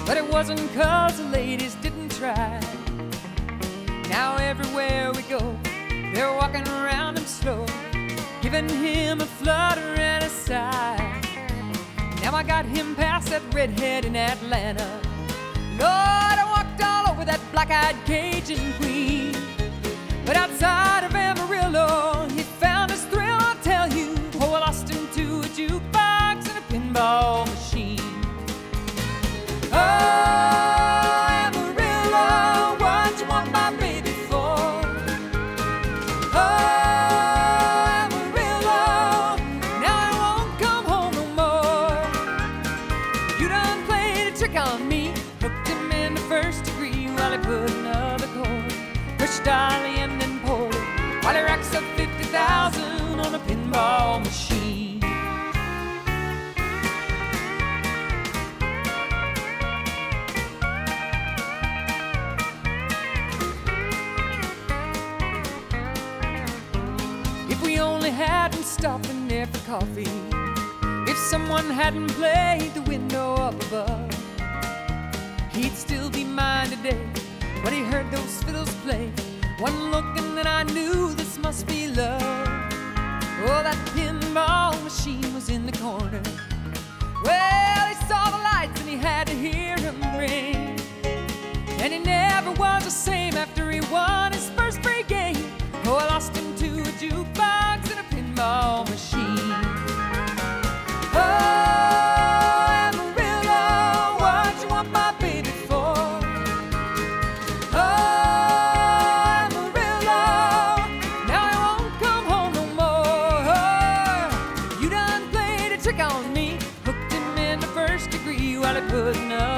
But it wasn't 'cause the ladies didn't try. Now everywhere we go, they're walking around him slow, giving him a flutter and a sigh. Now I got him past that redhead in Atlanta. Lord, I walked all over that black-eyed Cajun queen. But outside of Amarillo, he found his thrill, I'll tell you. Oh, I lost him to a jukebox and a pinball machine. Oh, Amarillo, what you want my baby for? Oh, Amarillo, now I won't come home no more. You done played a trick on me, hooked him in the first degree while he put another chord, pushed Dolly and then pulled it, while he racks up 50,000 on a pinball machine. If we only hadn't stopped in there for coffee, if someone hadn't played the window up above, he'd still be mine today. But he heard those fiddles play, one look and then I knew this must be love. Oh, that pinball machine was in the corner. Well, he saw the lights and he had to hear them ring. And he never was the same after he won his first free game. Oh, I lost him to a jukebox and a pinball machine. Oh, Amarillo, what you want my baby for? Oh, Amarillo, now I won't come home no more. You done played a trick on me, hooked him in the first degree while he put another